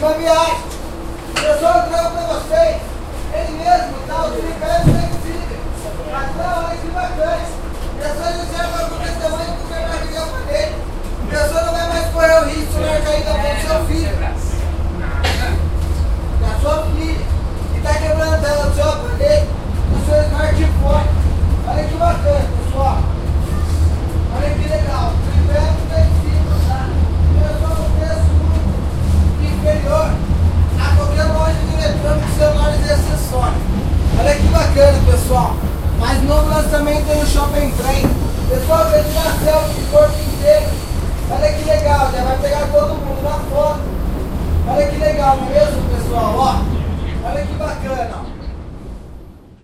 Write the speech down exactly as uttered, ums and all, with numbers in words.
uma viagem. Pessoal, eu trago pra vocês. Ele mesmo, tá? O tripé flexível. Patrão, olha que bacana. Pessoal, ele serve para o testemunho que o senhor vai viver com ele. Pessoal, não vai mais correr o risco de não cair da mão do seu filho. Da sua filha. Que tá quebrando a tela do seu aparelho. Do seu smartphone. Olha que bacana, pessoal. Olha que legal. O tripé flexível, tá? Pessoal, um preço muito inferior a qualquer loja de eletrônicos, celulares e acessórios. Olha que bacana, pessoal. Mais novo lançamento aí no Shopping Trem. Pessoal, vende na selfie de corpo inteiro. Olha que legal, já vai pegar todo mundo na foto. Olha que legal, não é mesmo, pessoal? Ó, olha que bacana, ó.